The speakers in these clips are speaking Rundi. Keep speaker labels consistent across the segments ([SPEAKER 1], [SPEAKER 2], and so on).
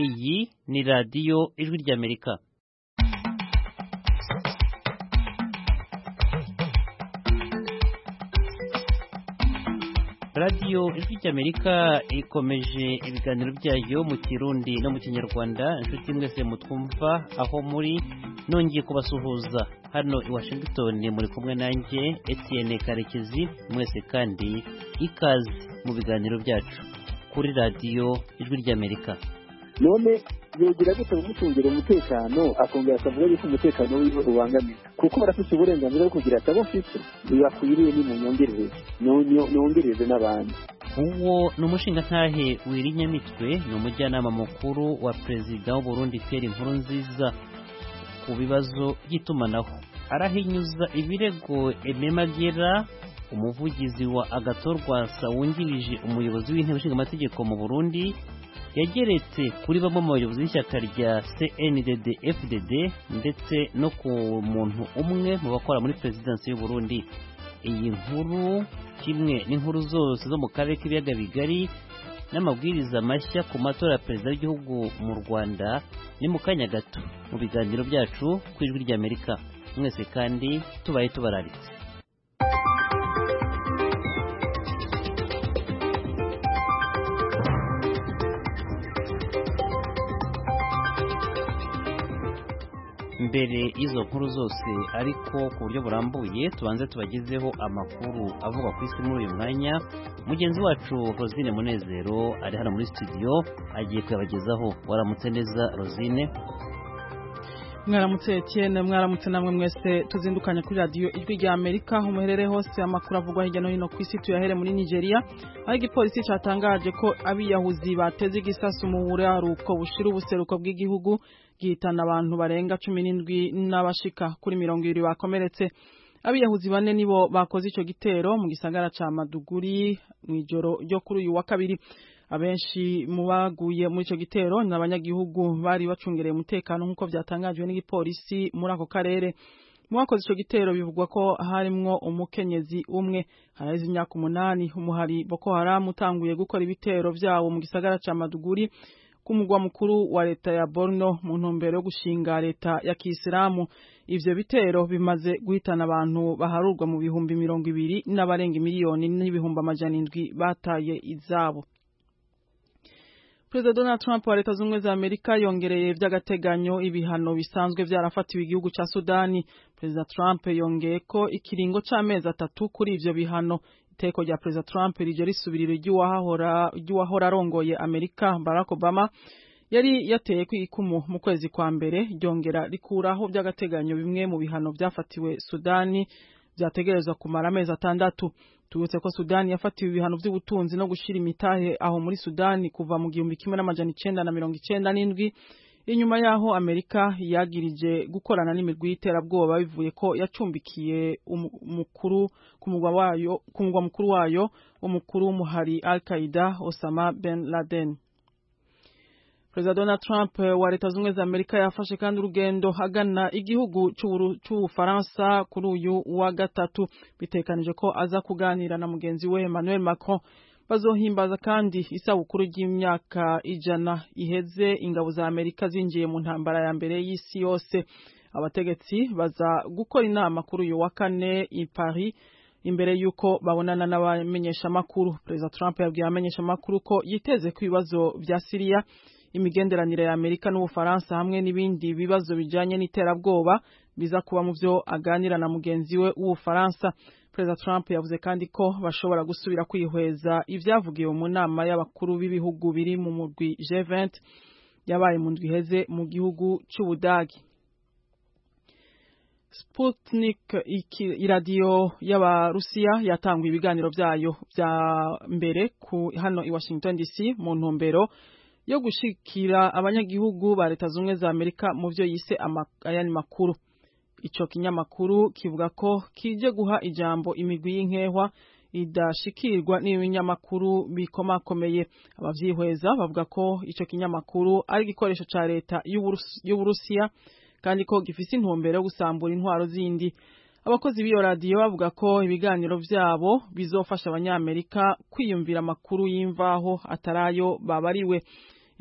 [SPEAKER 1] iyi ni radiyo ijwi ry'Amerika. radiyo ijwi ry'Amerika ikomeje ibiganiro byayo mu Kirundi no mu Kinyarwanda. Inshuti mwese mutwumva aho muri, nongeye kubasuhuza hano i Washington. Muri kumwe nanjye Etienne Karekezi. Mwese kandi ikaze mu biganiro byacu kuri radiyo ijwi ry'Amerika.
[SPEAKER 2] None yogira gute umucungira umutekano akongera akavuga yuko umutekano wiwe ubangamiye, kuko barafite uburenganzira bwo kugira atabo afite bibakwiriye ni mu nyongereze n'abandi.
[SPEAKER 1] Uwo ni umushingantahe Wirinyamitwe, ni umujyanama mukuru wa perezida w'u Burundi Pierre Nkurunziza ku bibazo by'itumanaho. Arahinyuza ibirego Aime Magera, umuvugizi wa Agathon Rwasa wungirije umuyobozi w'intebe ishinga amategeko mu Burundi, yageretse kuri bamwe mu bayobozi b'ishyaka rya CNDD-FDD ndetse no ku muntu umwe mu bakora muri perezidansi y'u Burundi. Iyi nkuru kimwe n'inkuru zose zo mu karere k'ibiyaga bigari n'amabwiriza mashya ku matora ya perezida w'igihugu mu Rwanda ni mu kanya gato mu biganiro byacu ku ijwi ry'Amerika. Mwese kandi tubaye tubararitse. Mbere izo nkuru zose ariko ku buryo burambuye, tubanze tubagezeho amakuru avuga ku isi muri uyu mwanya. Mugenzi wacu Rosine Munezero ari hano muri studio, agiye kuyabagezaho. Waramutse neza Rosine?
[SPEAKER 3] Mwaramutse Etienne, mwaramutse namwe mwese tuzindukanye kuri radiyo ijwi ry'Amerika. Umuherere hose amakuru avugwa hirya no hino ku isi tuyahere muri Nigeria, aho igipolisi cyatangaje ko abiyahuzi bateze igisasu mu buraruko bushira ubuseruko bw'igihugu gihitana abantu barenga 17 n'abashika kuri 20 bakomeretse. Abiyahuzi bane nibo bakoze ico gitero mu gisagara ca Maduguri mwijoro ryo kuri uyu wa kabiri. Abenshi mu baguye muri ico gitero ni abanyagihugu bari bacungereye umutekano nk'uko vyatangajwe n'igipolisi muri ako karere. Mu bakoze ico gitero bivugwa ko harimwo umukenyezi umwe. Harazi imyaka 8 umuhari Boko Haram utanguye gukora ibitero vyawo mu gisagara ca Maduguri ku mugwa mukuru wa leta ya Borno mu ntumbero yo gushinga leta ya Kisilamu. Ivyo bitero bimaze guhitana abantu baharurwa mu bihumbi 200 n'abarenga miliyoni n'ibihumbi 700 bataye izabo. Perezida Donald Trump wa Leta Zunze za Amerika yongereye vy'agateganyo ibihano bisanzwe vyarafatiwe igihugu ca Sudani. Perezida Trump yongeye ko ikiringo c'amezi 3 kuri ivyo bihano. Iteko rya Perezida Trump rije risubirira ry'uwahora arongoye Amerika Barack Obama yari yateye kwikumu mu kwezi kwa mbere, ryongera rikuraho vy'agateganyo bimwe mu bihano vyafatiwe Sudani vyategerezwa kumara amezi 6. Tubutse ko Sudani yafatiwe ibihano vy'ubutunzi no gushira imitahe aho muri Sudani kuva mu 1997 inyuma yaho Amerika yagirije gukorana n'imirwi y'iterabwoba bivuye ko yacumbikiye umukuru ku mugwa mukuru wayo umukuru w'umuhari Al-Qaeda Osama bin Laden. Perezida Donald Trump wa Leta Zunze za Amerika yafashe kandi urugendo agana igihugu c'Ubufaransa kuri uyu wa gatatu. Bitekanije ko aza kuganira na mugenzi we Emmanuel Macron. Bazohimbaza kandi isabukuru y'imyaka 100 iheze ingabo za Amerika zinjiye mu ntambara ya mbere y'isi yose. Abategetsi baza gukora inama kuri uyu wa kane i Paris imbere yuko babonana n'abamenyesha makuru. Perezida Trump yabwiye abamenyesha makuru ko yiteze ku bibazo vya Syria, imigenderanire ya Amerika n'Ubufaransa hamwe n'ibindi bibazo bijanye n'iterabwoba biza kuba mu byo aganira na mugenzi we w'Ubufaransa. Perezida Trump yavuze kandi ko bashobora gusubira kwihweza ivyavugiwe mu nama y'abakuru b'ibihugu biri mu murwi G20 yabaye mu ndwi iheze mu gihugu c'Ubudagi. Sputnik, iradiyo y'Abarusiya, yatanguye ibiganiro vyayo vya mbere hano i Washington DC mu ntumbero yo gushikira abanyagihugu ba Leta Zunze za Amerika mu vyo yise ayani makuru. Ico kinyamakuru kivuga ko kije guha ijambo imigwi y'inkehwa idashikirwa n'ibinyamakuru bikomakomeye. Abavyihweza bavuga ko ico kinyamakuru ari igikoresho ca leta y'Uburusiya kandi ko gifise intumbero yo gusambura intwaro zindi. Abakozi b'iyo radiyo bavuga ko ibiganiro vyabo bizofasha abanyamerika kwiyumvira amakuru y'imvaho atarayo babariwe.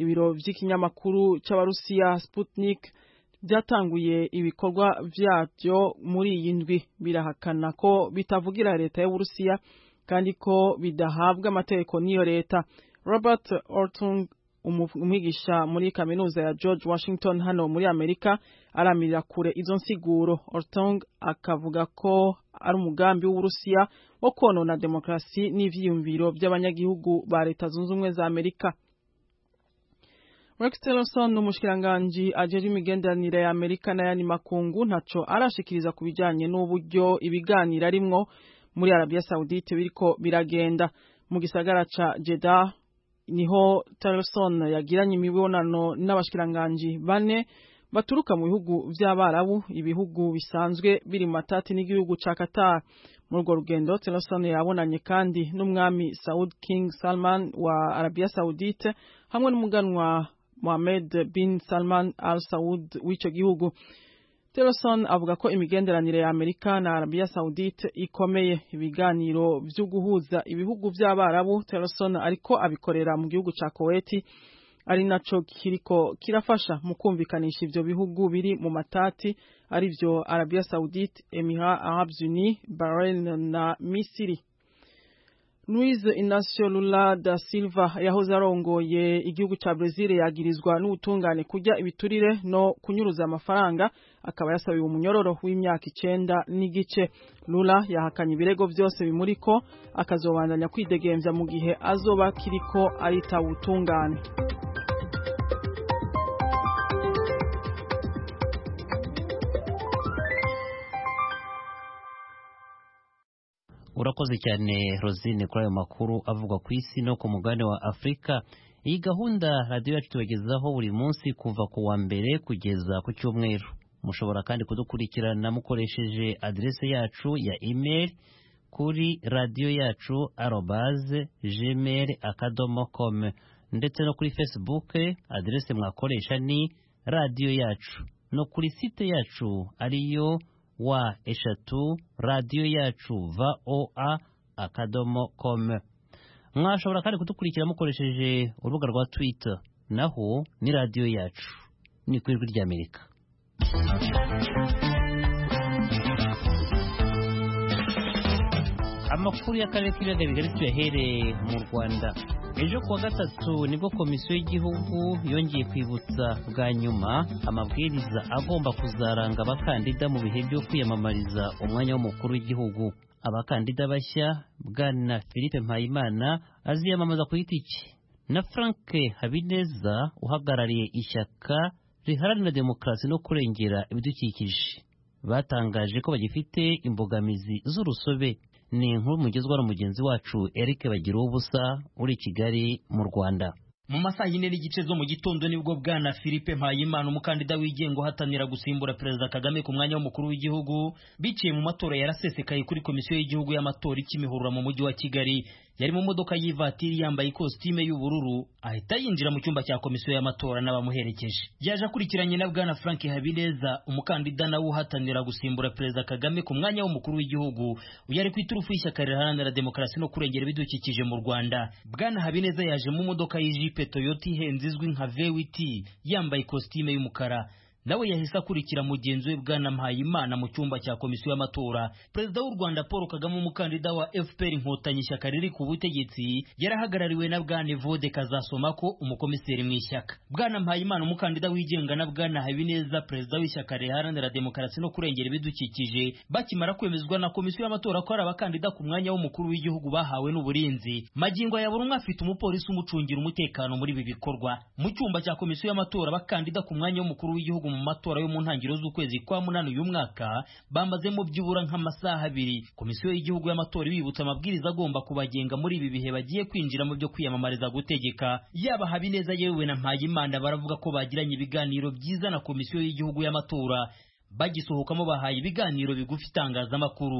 [SPEAKER 3] ibiro vy'ikinyamakuru c'abarusiya Sputnik byatanguye ibikorwa vyavyo muri iyi ndwi birahakana ko bitavugira leta y'Uburusiya kandi ko bidahabwa amategeko n'iyo leta. Robert Ortung, umwigisha muri kaminuza ya George Washington hano muri Amerika, aramirira kure izo nsiguro. Ortung akavuga ko ari umugambi w'Uburusiya wo konona demokrasi n'ivyiyumviro by'abanyagihugu ba leta zunze ubumwe za Amerika. Rex Tillerson, umushikiranganji ajejwe imigenderanire ya Amerika n'ayandi makungu, ntaco arashikiriza ku bijanye n'uburyo ibiganiro arimwo muri Arabia Saudite biriko biragenda. Mu gisagara ca Jeddah niho Tillerson yagiranye imibonano n'abashikiranganji bane baturuka mu bihugu vy'Abarabu, ibihugu bisanzwe biri matati n'igihugu ca Qatar. Muri urwo rugendo Tillerson yabonanye kandi n'umwami Saud King Salman wa Arabia Saudite hamwe n'umuganwa Mohammed bin Salman Al Saud w'ico gihugu. Tillerson avuga ko imigenderanire ya Amerika na Arabia Saudite ikomeye. Ibiganiro vyo guhuza ibihugu vy'Abarabu Tillerson ariko abikorera mu gihugu ca Kuwait, ari naco kiriko kirafasha mu kumvikanisha ivyo bihugu biri mu matati, ari vyo Arabia Saudite, Emirats Arabes Unis, Bahrain na Misiri. Luiz Inácio Lula da Silva yahoze arongoye igihugu ca Brazil yagirizwa n'ubutungane kurya ibiturire no kunyuruza amafaranga, akaba yasabiwe umunyororo w'imyaka 9 n'igice. Lula yahakanye ibirego vyose bimuriko, akazobandanya kwidegemvya mu gihe azoba kiriko arita ubutungane.
[SPEAKER 1] Urakoze cyane Rosine kuri ayo makuru avugwa ku isi no ku mugabane wa Afrika. Iyi gahunda radio yacu tubagezaho buri munsi kuva ku wa mbere kugeza ku cyumweru. Mushobora kandi kudukurikirana mukoresheje adresse yacu ya email kuri radioyacu@gmail.com ndetse no kuri Facebook adresse mwakoresha ni radio yacu, no kuri site yacu ariyo wa@radioyacu.voa.com. Mwashobora kandi kudukurikira mukoresheje urubuga rwa Twitter, naho ni radio yacu, ni ku ijwi ry'Amerika. Amakuru y'akarere k'ibiyaga bigari tuyahereye mu Rwanda. Ejo kuwa gatatu nibwo komisiyo y'igihugu yongeye kwibutsa bwa nyuma amabwiriza agomba kuzaranga abakandida mu bihe byo kwiyamamariza umwanya w'umukuru w'igihugu. Abakandida bashya bwana Philippe Mpayimana aziyamamaza ku giti cye na Frank Habineza uhagarariye ishyaka riharanira demokarasi no kurengera ibidukikije batangaje ko bagifite imbogamizi z'urusobe. Ni inkuru mugezwa na mugenzi wacu Eric Bagiruwubusa uri Kigali mu Rwanda.
[SPEAKER 4] Mu masaha y'ine n'igice zo mu gitondo nibwo bwana Philippe Mpayimana umukandida wigenga uhatanira gusimbura Perezida Kagame ku mwanya w'umukuru w'igihugu biciye mu matora yarasesekaye kuri komisiyo y'igihugu y'amatora ikimihurura mu mujyi wa Kigali. Yari mu modoka y'ivatiri yambaye ikositime y'ubururu, ahita yinjira mu cyumba cya komisiyo y'amatora n'abamuherekeje. Yaje akurikiranye na bwana Frank Habineza umukandida nawe uhatanira gusimbura Perezida Kagame ku mwanya w'umukuru w'igihugu, uyari ku iturufu y'ishyaka riharanira demokarasi no kurengera ibidukikije mu Rwanda. Bwana Habineza yaje mu modoka y'ijipe Toyota ihenze izwi nka VWT yambaye ikositime y'umukara. Nawe yahise akurikira mugenzi we bwana Mpayimana mu cyumba cya komisiyo y'amatora. Perezida w'u Rwanda Paul Kagame umukandida wa FPR Inkotanyi ishyaka riri ku butegetsi yarahagarariwe na bwana Evode Kazasomako umukomiseri mu ishyaka. Bwana Mpayimana umukandida wigenga na bwana Habineza perezida w'ishyaka riharanira demokarasi no kurengera ibidukikije bakimara kwemezwa na komisiyo y'amatora ko ari abakandida ku mwanya w'umukuru w'igihugu bahawe n'uburinzi. Magingo ya buri umwe afite umupolisi umucungira umutekano muri ibi bikorwa. Mu cyumba cya komisiyo y'amatora abakandida ku mwanya w'umukuru w'igihugu mu matora yo mu ntangiriro z'ukwezi kwa munani uyu mwaka bamazemo byibura nk'amasaha 2. Komisiyo y'igihugu y'amatora ibibutsa amabwiriza agomba kubagenga muri ibi bihe bagiye kwinjira mu byo kwiyamamariza gutegeka. Yaba Habineza yewe na Mpayimana baravuga ko bagiranye ibiganiro byiza na komisiyo y'igihugu y'amatora. Bagisohokamo bahaye ibiganiro bigufi itangazamakuru.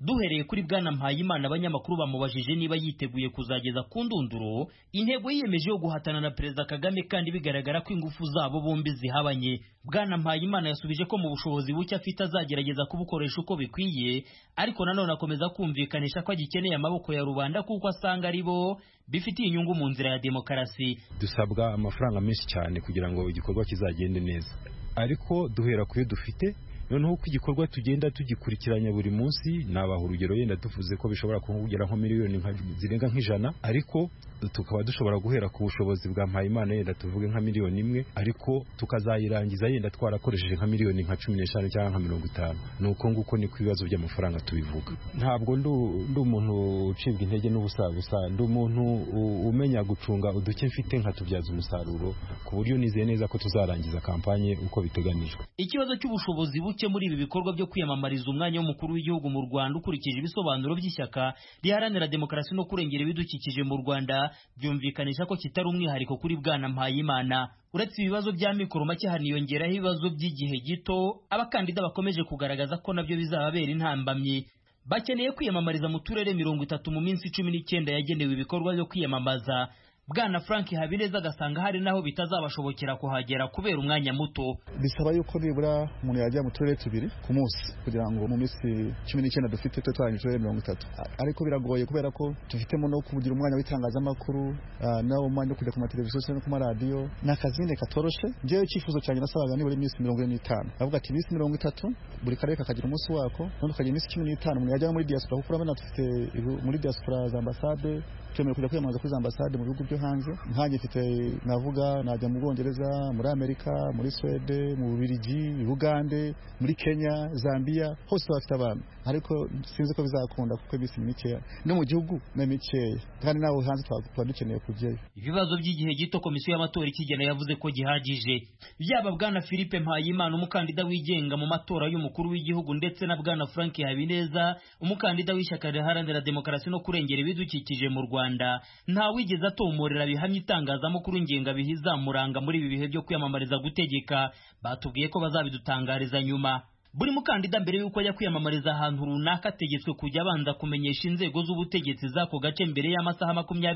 [SPEAKER 4] Duhereye kuri bwana Mpayimana, abanyamakuru bamubajije niba yiteguye kuzageza ku ndunduro intego yiyemeje yo guhatana na Perezida Kagame kandi bigaragara ko ingufu zabo bombi zihabanye. Bwana Mpayimana yasubije ko mu bushobozi buke afite azagerageza kubukoresha uko bikwiye, ariko nanone akomeza kumvikanisha ko agikeneye amaboko ya rubanda kuko asanga ari bo bifitiye inyungu mu nzira ya demokarasi.
[SPEAKER 5] Dusabwa amafaranga menshi cyane kugira ngo igikorwa kizagende neza, ariko duhera kuyo dufite. Noneho uko igikorwa tugenda tugikurikiranya buri munsi, nabaha urugero yenda tuvuze ko bishobora kugera nko miliyoni zirenga nk'ijana, ariko tukaba dushobora guhera ku bushobozi bwa Mpayimana yenda tuvuge nka miliyoni imwe, ariko tukazayirangiza yenda twarakoresheje nka miliyoni nka 15 cyangwa nka 50. Nuko nguko ni ku bibazo by'amafaranga tubivuga. Ntabwo ndi umuntu ucibwa intege n'ubusabusa, ndi umuntu umenya gucunga uduke mfite nkatubyaza umusaruro, ku buryo nizeye neza ko tuzarangiza kampanye uko biteganijwe.
[SPEAKER 4] Ikibazo cy'ubushobozi buke muri ibi bikorwa byo kwiyamamariza umwanya w'umukuru w'igihugu mu Rwanda ukurikije ibisobanuro by'ishyaka riharanira demokarasi no kurengera ibidukikije mu Rwanda byumvikanisha ko kitari umwihariko kuri bwana Mpayimana. Uretse ibibazo bya mikoro make haniyongeraho ibibazo by'igihe gito abakandida bakomeje kugaragaza ko nabyo bizababera intambamyi. Bakeneye kwiyamamariza mu turere 30 mu minsi 19 yagenewe ibikorwa byo kwiyamamaza. Bwana Frank Habineza agasanga hari naho bitazabashobokera kuhagera kubera umwanya muto.
[SPEAKER 6] Bisaba yuko nibura umuntu yajya mu turere 2 ku munsi kugira ngo mu minsi 19 dufite twatwanyije 30, ariko biragoye kubera ko dufitemo no kugira umwanya w'itangazamakuru nawo umwanya wo kujya ku mateleviziyo no ku maradiyo n'akazinde katoroshe. Njewe icyifuzo cyane nasabaga nibura iminsi 45, avuga ati iminsi 30 buri karere kakagira umunsi wako, none ukagira iminsi 15 umuntu yajya muri diaspora kuko urabona dufite muri diaspora za ambassade twemerewe kujya kwiyamamaza kuri za ambasade mu bihugu byo hanze. Nkanjye mfite navuga najya mu Bwongereza, muri Amerika, muri Swede, mu Bubiligi, Uganda, muri Kenya, Zambia, hose bafite abantu, ariko sinzi ko bizakunda kuko bisi mikeya no mu gihugu na mikeya, kandi nawe hanze twakora dukeneye kujyayo.
[SPEAKER 4] Ibibazo by'igihe gito komisiyo y'amatora ikigena yavuze ko gihagije. Byaba bwana Philippe Mpayimana umukandida wigenga mu matora y'umukuru w'igihugu ndetse na bwana Frank Habineza umukandida w'ishyaka riharanira demokarasi no kurengera ibidukikije mu Rwanda, nta wigeze atomorera bihamye itangazamakuru ngenga bihizamuranga muri ibi bihe byo kwiyamamariza gutegeka. Batubwiye ko bazabidutangariza nyuma. Buri mukandida mbere yuko ajya kwiyamamariza ahantu runaka ategetswe kujya abanza kumenyesha inzego z'ubutegetsi z'ako gace mbere y'amasaha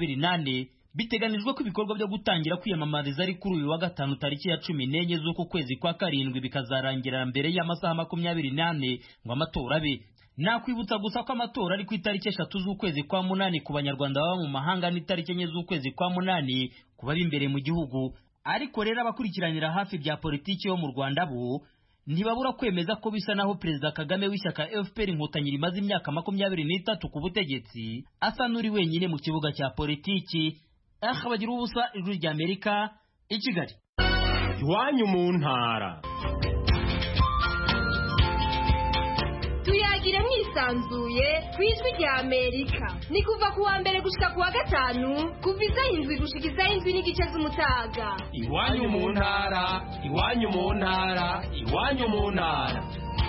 [SPEAKER 4] 28. Biteganijwe ko ibikorwa byo gutangira kwiyamamariza ari kuri uyu wa gatanu tariki ya 14 z'uko kwezi kwa 7 bikazarangira mbere y'amasaha 28 ngo amatora abe. Nakwibutsa gusa ko amatora ari ku itariki 3 z'ukwezi kwa 8 ku banyarwanda baba mu mahanga n'itariki 4 z'ukwezi kwa 8 ku bari imbere mu gihugu. Ariko rero abakurikiranira hafi bya politiki yo mu Rwanda bo ntibabura kwemeza ko bisa naho Perezida Kagame w'ishyaka FPR Inkotanyi rimaze imyaka 23 ku butegetsi asa n'uri wenyine mu kibuga cya politiki. Bagira ubusa ijwi rya Amerika i Kigali.
[SPEAKER 7] Iwanyu mu ntara.
[SPEAKER 8] Tuyagire mwisanzuye ku ijwi rya Amerika. Ni kuva ku wa mbere gushika ku wa gatanu kuva isaha 7 gushika isaha 7 n'igice z'umutaga.
[SPEAKER 7] Iwanyu mu ntara, iwanyu mu ntara, iwanyu mu ntara.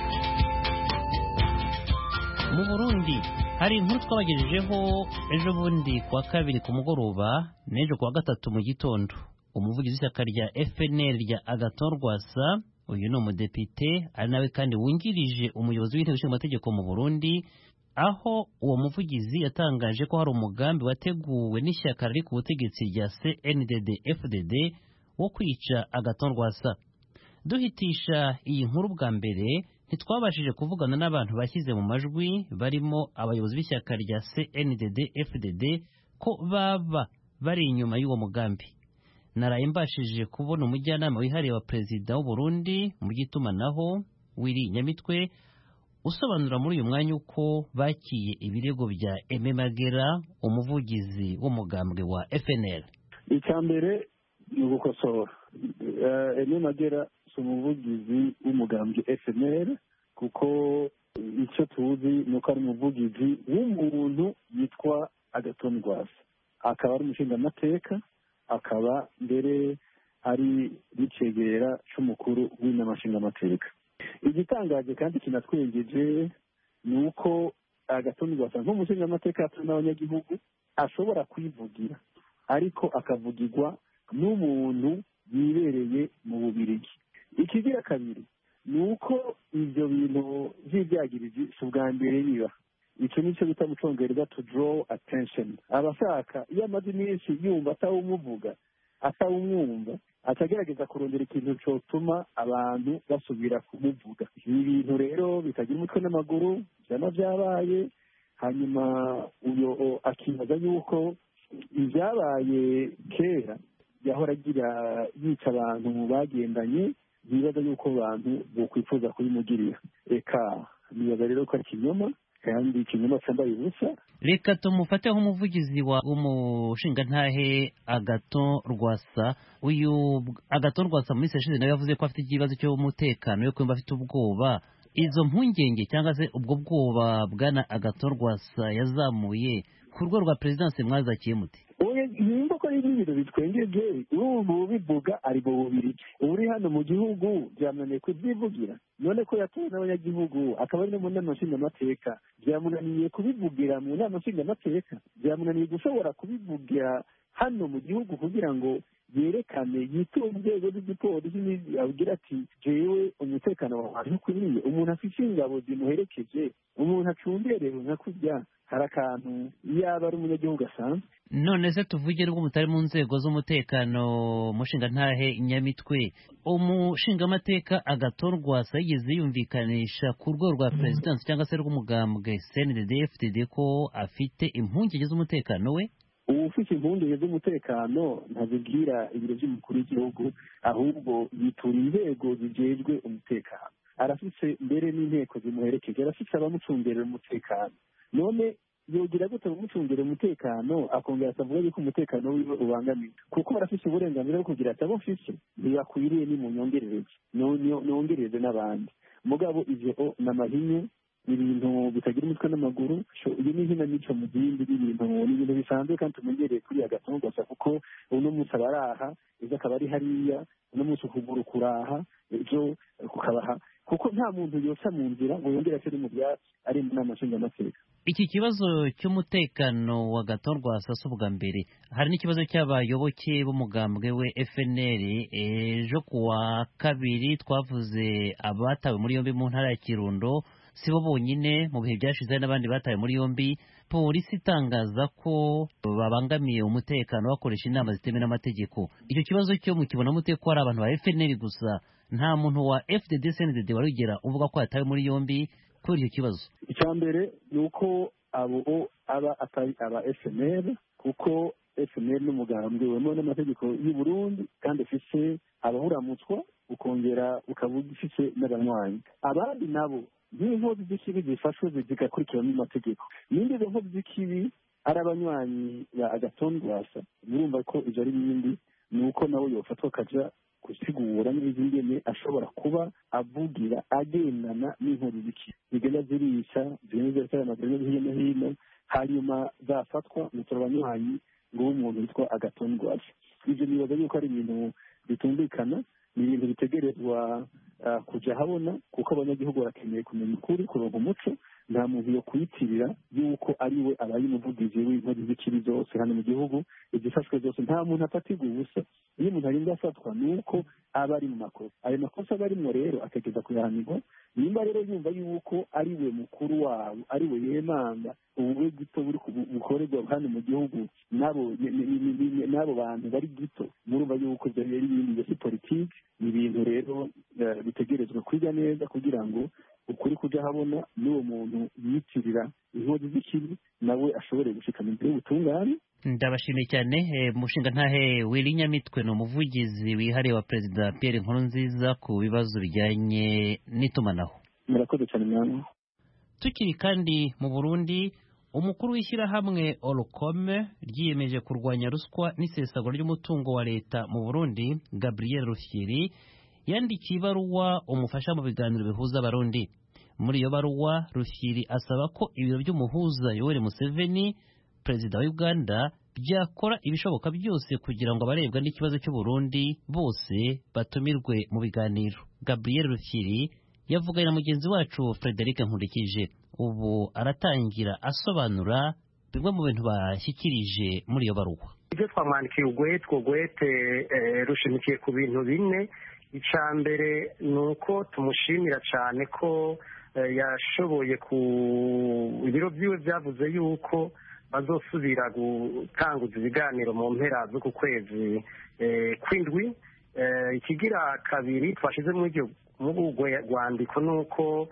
[SPEAKER 1] Mu Burundi hari inkuru twabagejejeho ejo bundi kwa 2 ku mugoroba n'ejo kwa 3 mu gitondo. Umuvugizi w'ishyaka rya FNL rya Agathon Rwasa, uyu ni umudepite ari nawe kandi wungirije umuyobozi w'inteko ishinga amategeko mu Burundi, aho uwo muvugizi yatangaje ko hari umugambi wateguwe n'ishyaka riri ku butegetsi rya CNDD-FDD wo kwica Agathon Rwasa. Duhitisha iyi nkuru bwa mbere ntitwabashije kuvugana n'abantu bashyize mu majwi barimo abayobozi b'ishyaka rya CNDD-FDD ko baba bari inyuma y'uwo mugambi. Naraye mbashije kubona umujyanama wihariye wa perezida w'u Burundi mu gitumanaho Willy Nyamitwe usobanura muri uyu mwanya uko bakiye ibirego bya Aime Magera umuvugizi w'umugambwe wa FNL.
[SPEAKER 2] Icyambere ni ugukosora. Aime Magera si umuvugizi w'umugambwe FNL kuko icyo tuzi ni uko ari umuvugizi w'umuntu yitwa Agathon Rwasa, akaba ari umushingamateka, akaba mbere ari bicegera cy'umukuru w'inamashingamateka. Igitangaje kandi kinatwengeje ni uko Agathon Rwasa nk'umushingamateka n'abanyagihugu ashobora kwivugira, ariko akavugirwa n'umuntu yibereye mu Bubiligi. Ikigira kabiri ni uko ibyo bintu by'ibyagiriji si ubwa mbere biba. icyo nicyo bita mu cyongereza to draw attention. abashaka iyo amaze iminsi yumva atawumuvuga atawumwumva atagerageza kurondera ikintu cyotuma abantu basubira kumuvuga. ibi bintu rero bitagira umutwe n'amaguru byaba byabaye, hanyuma uyo akibaza yuko ibyabaye kera yahora agira yica abantu bagendanye, bibaza yuko abantu bokwifuza kubimugirira. Reka nibaza rero ko ari ikinyoma, kandi ikinyoma cyambaye ubusa.
[SPEAKER 1] Reka tumufate nk'umuvugizi w'umushingantahe Agathon Rwasa. Uyu Agathon Rwasa muri session nawe yavuze ko afite ikibazo cy'umutekano, yo kumva afite ubwoba. Izo mpungenge cyangwa se ubwo bwoba bwana Agathon Rwasa yazamuye ku rwego rwa perezidansi mwazakiye muti?
[SPEAKER 2] nimba ko ari ibintu bitwengeje ubu bivuga ari bo bubiri uri hano mu gihugu byamunaniye kubyivugira, none ko yatowe n'abanyagihugu akaba ari no mu nama nshingamateka, byamunaniye kubivugira mu nama nshingamateka, byamunaniye gushobora kubivugira hano mu gihugu kugira ngo yerekane yitunge inzego z'igipolisi abwira ati jewe umutekano wawe ntukwiye. Umuntu afite ingabo zimuherekeje, umuntu acungerewe nka kurya, hari akantu yaba ari umunyagihugu asanzwe.
[SPEAKER 1] None se tuvuge rwo mutari mu nzego z'umutekano mushingantahe Nyamitwe, umushingamateka Agathon Rwasa yigeze yumvikanisha ku rwego rwa perezidansi cyangwa se rw'umugambwe CNDD-FDD ko afite impungenge z'umutekano we?
[SPEAKER 2] ubu ufite impungenge z'umutekano ntazibwira ibiro by'umukuru w'igihugu, ahubwo yitura inzego zijejwe umutekano. arafise mbere n'inteko zimuherekeje, arafise abamucungerera umutekano. None yogira gute umucungerera umutekano akongera akavuga yuko umutekano wiwe ubangamiye? Kuko barafise uburenganzira bwo kugira ati abo mfise ntibakwiriye ni mu nyongerereze nongereze n'abandi. Mugabo ivyo n'amahinyu, ibintu bitagira umutwe n'amaguru. Iyo ni inkinamico mu zindi n'ibintu bisanzwe kandi tumenyereye kuri Agathon Rwasa, kuko uno munsi aba araha, ejo akaba ari hariya, uno munsi ukuguru kuraha, ejo kukabaha, kuko nta muntu yoca mu nzira ngo yongere acere mu byatsi ari mu nama nshingamateka.
[SPEAKER 1] Iki kibazo cy'umutekano wa Agathon Rwasa si ubwa mbere. Hari n'ikibazo cy'abayoboke b'umugambwe we FNL. Ejo kuwa kabiri twavuze abatawe muri yombi mu ntara ya Kirundo, sibo bonyine, mu bihe byashize n'abandi batawe muri yombi. Polisi itangaza ko babangamiye umutekano bakoresha inama zitemewe n'amategeko. Icyo kibazo cyo mukibona mute ko ari abantu ba FNL gusa, nta muntu wa FDD CNDD warugera uvuga ko yatawe muri yombi kuri icyo kibazo?
[SPEAKER 2] Icya mbere ni uko abo aba atari aba FNL, kuko FNL n'umugambwe wemewe n'amategeko y'u Burundi kandi ufise abahuramutswa, ukongera ukaba ufise n'abanywanyi. Abandi nabo nk'inkozi z'ikibi zifashwe zigakurikirana n'amategeko. Nindi izo nkozi z'ikibi ari abanywanyi ba Agathon Rwasa, murumva ko ivyo ari bindi, ni uko nawe yofatwa akaja gusigura n'izingene ashobora kuba avugira agendana n'inkozi z'ikibi zigenda zirisha zigenda zitera amagereza hirya no hino, hanyuma zafatwa mutora abanywanyi ngo umuntu witwa Agathon Rwasa. Ivyo nibaza yuko ari ibintu bitumvikana, ni ibintu bitegerezwa kuja habona, kuko abanyagihugu barakeneye kumenya ukuri, kuronka umuco. Nta muntu yo kwiyitirira yuko ari we abaye umuvugizi w'inkozi z'ikibi zose hano mu gihugu, izifashwe zose. Nta muntu afatirwa ubusa. Iyo umuntu arinda afatwa ni uko aba ari mu makosa. Ayo makosa aba arimwo rero ategeza kuyahanirwa. Nimba rero yumva yuko ari we mukuru wabo, ari we yemanga ubuwe gito buri bukorerwa hano mu gihugu n'abo bantu bari gito, murumva yuko byari ibindi bya politiki. Ni ibintu rero bitegerezwa kwiga neza kugira ngo ukuri kuja habona, n'uwo muntu yitirira inkozi z'ikibi nawe ashobore gushikana imbere y'ubutungane.
[SPEAKER 1] Ndabashimiye cyane. Mushingantahe Willy Nyamitwe ni umuvugizi wihariye wa Perezida Pierre Nkurunziza ku bibazo bijyanye n'itumanaho.
[SPEAKER 2] Murakoze cyane mwana.
[SPEAKER 1] Tukiri kandi mu Burundi, umukuru w'ishyirahamwe Orcom ryiyemeje kurwanya ruswa n'isesagura ry'umutungo wa leta mu Burundi, Gabriel Rufyiri, yandikiye ibaruwa umufasha mu biganiro bihuza abarundi. Muri iyo baruwa, Rufyiri asaba ko ibiro by'umuhuza Yoweri Museveni, perezida wa Uganda, byakora ibishoboka byose kugira ngo abarebwa n'ikibazo cy'u Burundi bose batumirwe mu biganiro. Gabriel Rufyiri yavuganye na mugenzi wacu Frederic Nkurikije. Ubu aratangira asobanura bimwe mu bintu bashyikirije muri iyo baruwa.
[SPEAKER 9] Ibyo twamwandikiye ugwete rushimikiye ku bintu bine. Icya mbere ni uko tumushimira cyane ko yashoboye ibiro byiwe byavuze yuko bazosubira gutanguza ibiganiro mu mpera z'uku kwezi kw'indwi. Ikigira kabiri twashyize muri urwo rwandiko ni uko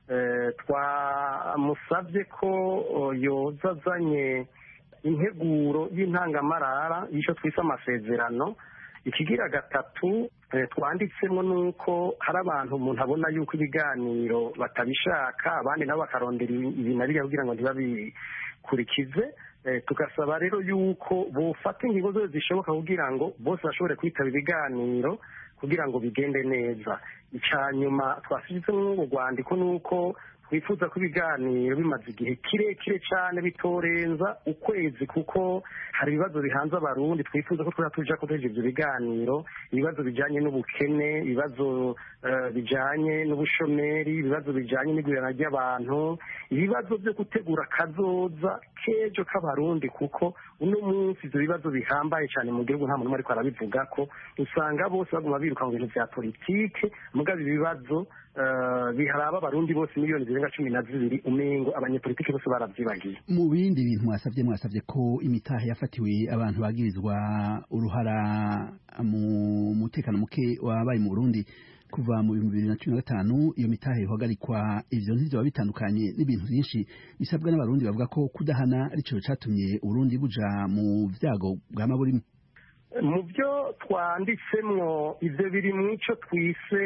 [SPEAKER 9] twamusabye ko yoza azanye integuro y'intangamarara y'icyo twise amasezerano. Ikigira gatatu twanditsemo ni uko hari abantu umuntu abona yuko ibiganiro batabishaka, abandi nabo bakarondera ibi na biriya kugira ngo ntibabikurikize. Tugasaba rero yuko bufata ingingo zose zishoboka kugira ngo bose bashobore kwitaba ibiganiro kugira ngo bigende neza. Icya nyuma twashyizemo mu rwandiko ni uko twifuza ko ibiganiro bimaze igihe kirekire cyane bitorenza ukwezi, kuko hari ibibazo bihanze abarundi. Twifuza ko tuja kuteja ibyo biganiro, ibibazo bijyanye n'ubukene, ibibazo bijyanye n'ubushomeri, ibibazo bijyanye n'igurana ry'abantu, ibibazo byo gutegura kazoza k'ejo k'abarundi, kuko uno munsi ibyo bibazo bihambaye cyane mu gihugu nta muntu ariko arabivuga ko usanga bose baguma biruka mu bintu bya politike, mugabo ibibazo biharaba abarundi bose miliyoni zirenga 12 umengo abanyepolitike bose baravyibagiye.
[SPEAKER 10] Mu bindi bintu mwasavye ko imitahe yafatiwe abantu bagirizwa uruhara mu mutekano muke wabaye mu Burundi kuva mu 2015, iyo mitahe ihagarikwa. Ivyo ntibyo bitandukanye n'ibintu byinshi bisabwa n'abarundi bavuga ko kudahana arico catumye Burundi buja mu vyago bwama burimo.
[SPEAKER 9] Mu byo twanditsemwo ivyo biri mu ico twise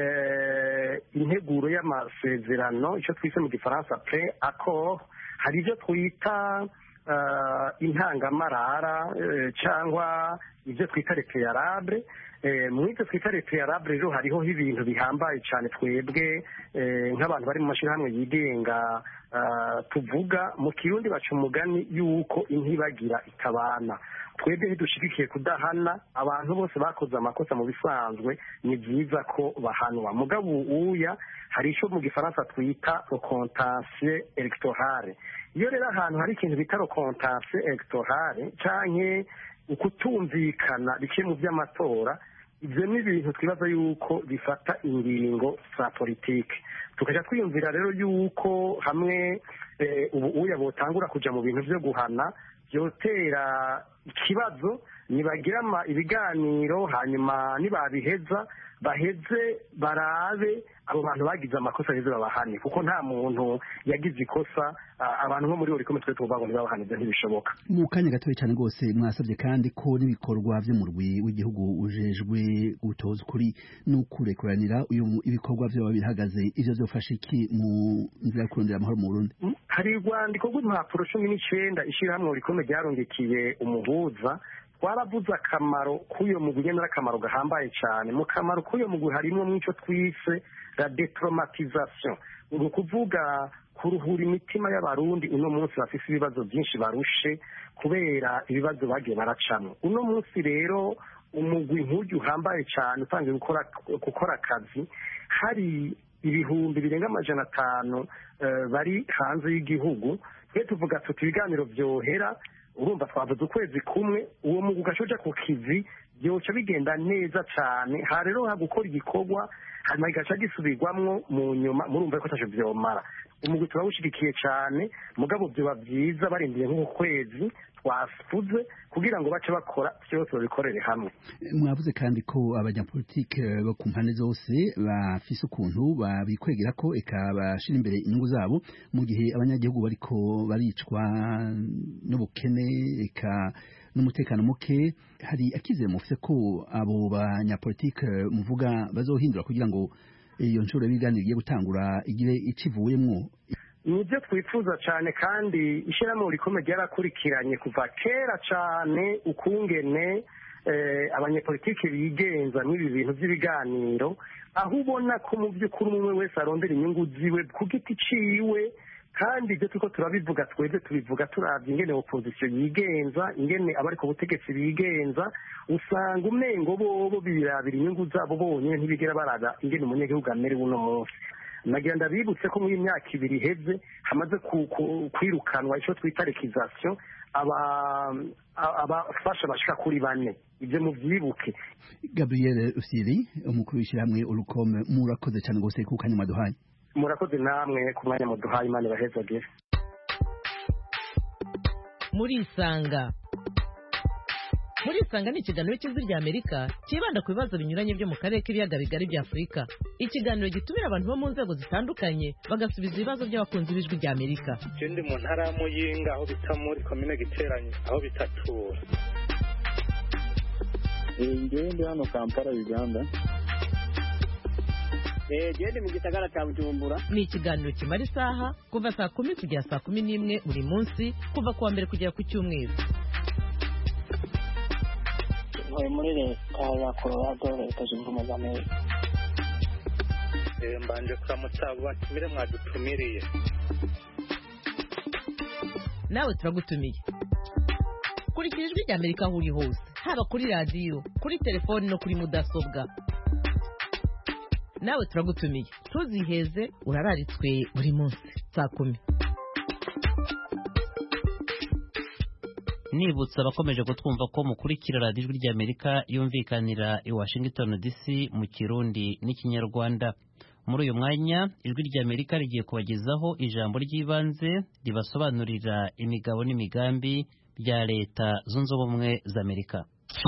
[SPEAKER 9] integuro y'amasezerano, ico twise mu gifaransa pre-accord. Hari ivyo twita intangamarara cyangwa ibyo twita repeyarable. Mu ivyo twita repeyarable rero hariho ibintu bihambaye cyane twebwe nk'abantu bari mu mashyirahamwe yigenga tuvuga. Mu Kirundi baca umugani yuko intibagira itabana. Twebwe ntidushigikiye kudahana abantu bose bakoze amakosa. Mu bisanzwe ni byiza ko bahanwa, mugabo uya hari icyo mu gifaransa twita contentieux électoral. Iyo rero ahantu hari ikintu bita contentieux électoral canke ukutumvikana bike mu by'amatora, ibyo ni ibintu twibaza yuko bifata ingingo za politike. Tukaja twiyumvira rero yuko hamwe ubu uya botangura kuja mu bintu byo guhana byotera ikibazo. Nibagira ibiganiro, hanyuma nibabiheza baheze barabe abo bantu bagize amakosa heze babahane, kuko nta muntu yagize ikosa. Abantu nko muri Oricom twe tuvuga ngo ntibabahanize, ntibishoboka.
[SPEAKER 10] Mu kanya gatoya cyane rwose mwasabye kandi ko n'ibikorwa by'umurwi w'igihugu ujejwe gutoza ukuri n'ukurekuranira ibikorwa byo bihagaze. Ivyo byofasha iki mu nzira yo kurondera amahoro mu Burundi?
[SPEAKER 9] Hari urwandiko rw'impapuro 19 ishyirahamwe Oricom ryarungikiye umuhuza. Twaravuze akamaro k'uyo mugwi nyene n'akamaro gahambaye cyane. Mu kamaro k'uyo mugwi harimo mw'ico twise la détraumatisation, ni ukuvuga kuruhura imitima y'abarundi uno munsi bafise ibibazo byinshi barushe kubera ibibazo bagiye baracamo. Uno munsi rero umugwi nk'uyu uhambaye cyane utangiye gukora akazi. Hari ibihumbi birenga 500 bari hanze y'igihugu. Twe tuvuga tuti ibiganiro byohera, urumva twavuze ukwezi kumwe, uwo mugwi ugashoja ku kivi, byoca bigenda neza cyane. Ha rero gukora igikorwa hanyuma igaca gisubirwamwo mu nyuma, murumva ko taje byomara. Umugwi turawushigikiye cyane, mugabo byoba byiza barindiye nk'ukwezi twafuze kugira ngo bace bakora byose babikorere hamwe.
[SPEAKER 10] Mwavuze kandi ko abanyapolitike bo ku mpande zose bafise ukuntu babikwegera ko bashira imbere inyungu zabo, mu gihe abanyagihugu bariko baricwa n'ubukene n'umutekano muke. Hari akizere mufise ko abo banyapolitike muvuga bazohindura kugira ngo iyo nshuro y'ibiganiro igiye gutangura igire icivuyemwo?
[SPEAKER 9] Nibyo twifuza cyane, kandi ishyirahamwe Oricom ryarakurikiranye kuva kera cyane ukungene abanyepolitike bigenza n'ibi bintu by'ibiganiro, aho ubona ko mu by'ukuri umwe wese arondera inyungu ziwe ku giti ciwe. Kandi ibyo turiko turabivuga, twebwe tubivuga turavye ingene opposition yigenza, ingene abari ku butegetsi bigenza. Usanga umengo bobo birabira inyungu zabo bonyene, ntibigera baraba ingene umunyagihugu amerewe uno munsi. Nagira ndabibutse ko muri imyaka 2 iheze hamaze kwirukanwa ico twita rekization abafasha bashika kuri 4. Ibyo muvyibuke.
[SPEAKER 10] Gabriel Usiri, umukuru w'ishyirahamwe Oricom, murakoze cyane gose ku kanya maduhaye.
[SPEAKER 9] murakoze namwe ku mwanya muduhaye, Imana ibahezagire.
[SPEAKER 11] Murisanga ni ikiganiro cy'Ijwi ry'Amerika kibanda ku bibazo binyuranye byo mu karere k'ibiyaga bigari bya Afurika. Ikiganiro gitumira abantu bo mu nzego zitandukanye bagasubiza ibibazo by'abakunzi b'Ijwi ry'Amerika.
[SPEAKER 12] Ndi mu ntara ya Muyinga aho bita muri komine Giteranyi aho bita Tura.
[SPEAKER 2] Ndi hano Kampala, Uganda.
[SPEAKER 13] Ndi mu gisagara cya Bujumbura.
[SPEAKER 11] Ni ikiganiro kimara isaha kuva saa 10 kugera saa 11 buri munsi kuva kuwa mbere kugera ku cyumweru.
[SPEAKER 13] Muri leta ya Colorado, Leta Zunze Ubumwe za Amerika.
[SPEAKER 12] Mbanje kuramutsa batumire mwadutumiriye.
[SPEAKER 11] Nawe turagutumiye. Kurikira Ijwi ry'Amerika aho uri hose, haba kuri radiyo, kuri telefoni no kuri mudasobwa. Nawe turagutumiye. Tuziheze urararitswe buri munsi saa 10.
[SPEAKER 1] Nibutsa abakomeje kutwumva ko mukurikira radiyo Ijwi ry'Amerika yumvikanira i Washington DC mu Kirundi n'Ikinyarwanda. Muri uyu mwanya Ijwi ry'Amerika rigiye kubagezaho ijambo ry'ibanze ribasobanurira imigabo n'imigambi bya Leta Zunze Ubumwe za Amerika.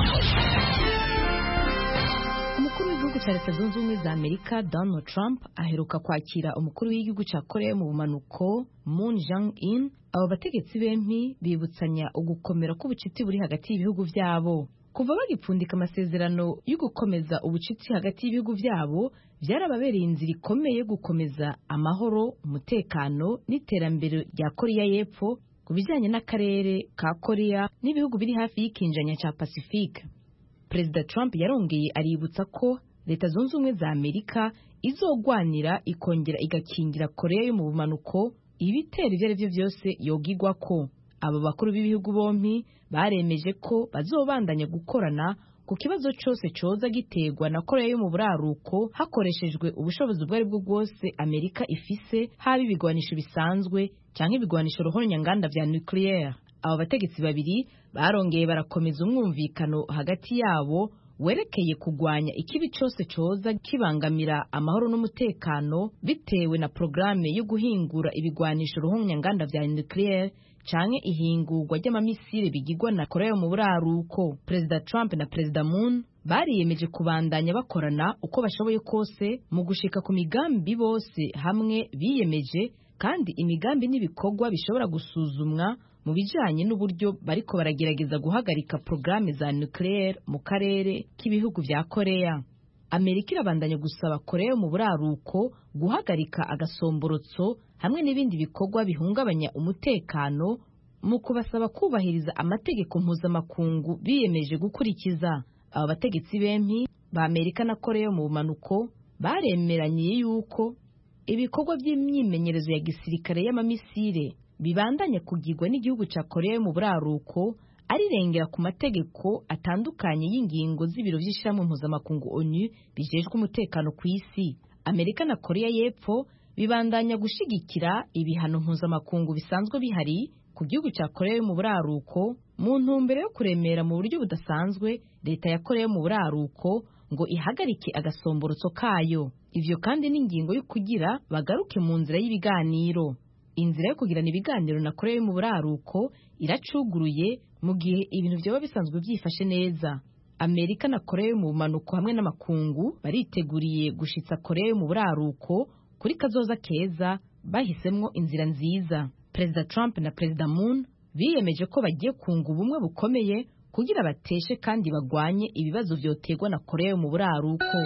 [SPEAKER 14] Umukuru w'igihugu cya Leta Zunze Ubumwe za Amerika Donald Trump aheruka kwakira umukuru w'igihugu cya Korea mu bumanuko Moon Jae-in. Abo bategetsi bempi bibutsanya ugukomera k'ubucuti buri hagati y'ibihugu byabo. Kuva bagipfundika amasezerano yo gukomeza ubucuti hagati y'ibihugu byabo, byarababereye inzira ikomeye yo gukomeza amahoro, umutekano n'iterambere rya Korea y'Epfo ku bijyanye n'akarere ka Korea n'ibihugu biri hafi y'ikinjanya cya Pacifique. Perezida Trump yarongeye aributsa ko Leta Zunze Ubumwe za Amerika izogwanira ikongera igakingira Korea yo mu bumanuko ibitero ibyo ari byo byose yogigwa ko. Aba bakuru b'ibihugu bompi baremeje ko bazobandanya gukorana ku kibazo cyose coza giterwa na Korea yo mu buraruko hakoreshejwe ubushobozi ubwo ari bwo bwose Amerika ifise, haba ibigwanisho bisanzwe cyangwa ibigwanisho ruhonyanganda vya nucleaire. Aba bategetsi babiri barongeye barakomeza umwumvikano hagati yabo werekeye kugwanya ikibi cyose coza kibangamira amahoro n'umutekano bitewe na programe yo guhingura ibigwanisho ruhonyanganda vya nucleaire canke ihingurwa ry'amamisire bigirwa na Korea yo mu buraruko. Perezida Trump na Perezida Moon bariyemeje kubandanya bakorana uko bashoboye kose mu gushika ku migambi bose hamwe biyemeje, kandi imigambi n'ibikorwa bishobora gusuzumwa mu bijanye n'uburyo bariko baragerageza guhagarika programe za nucleaire mu karere k'ibihugu vya Korea. Amerika irabandanya gusaba Korea yo mu buraruko guhagarika agasomborotso hamwe n'ibindi bikorwa bihungabanya umutekano mu kubasaba kubahiriza amategeko mpuzamakungu biyemeje gukurikiza. Aba bategetsi bempi ba Amerika na Korea yo mu bumanuko baremeranye yuko ibikorwa by'imyimenyerezo ya gisirikare y'amamisire bibandanya kugirwa n'igihugu cya Korea yo mu buraruko arirengera ku mategeko atandukanye y'ingingo z'ibiro by'ishyirahamwe mpuzamakungu ONU bijejwe umutekano ku isi. Amerika na Korea y'Epfo bibandanya gushigikira ibihano mpuzamakungu bisanzwe bihari ku gihugu cya Korea yo mu buraruko mu ntumbero yo kuremera mu buryo budasanzwe leta ya Korea yo mu buraruko ngo ihagarike agasomborotso kayo. Ivyo kandi n'ingingo yo kugira bagaruke mu nzira y'ibiganiro. Inzira yo kugirana ibiganiro na Korea yo mu buraruko iracuguruye mu gihe ibintu byoba bisanzwe byifashe neza. Amerika na Korea yo mu bumanuko hamwe n'amakungu bariteguriye gushitsa Korea yo mu buraruko kuri kazoza keza bahisemwo inzira nziza. Perezida Trump na Perezida Moon biyemeje ko bagiye kunga ubumwe bukomeye kugira bateshe kandi bagwanye ibibazo vyoterwa na Korea yo mu buraruko.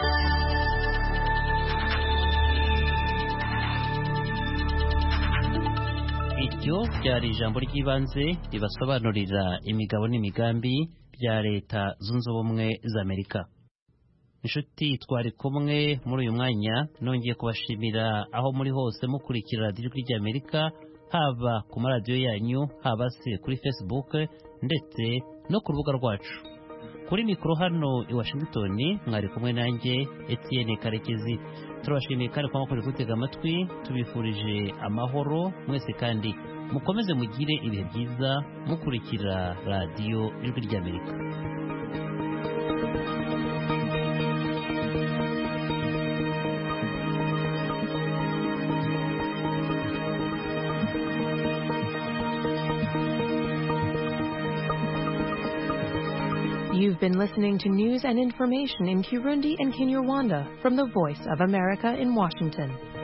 [SPEAKER 1] Iryo ryari ijambo ry'ibanze ribasobanurira imigabo n'imigambi bya Leta Zunze Ubumwe za Amerika. Inshuti twari kumwe muri uyu mwanya, nongeye kubashimira aho muri hose mukurikira radiyo ry'Amerika, haba ku maradiyo yanyu, haba se kuri Facebook ndetse no ku rubuga rwacu. Kuri mikoro hano i Washington mwari kumwe nanjye Etienne Karekezi. Turabashimiye kandi kwa mukuru gutega amatwi, tubifurije amahoro mwese kandi mukomeze mugire ibihe byiza mukurikira radiyo Ijwi ry'Amerika.
[SPEAKER 15] You've been listening to news and information in Kirundi and Kinyarwanda from the Voice of America in Washington.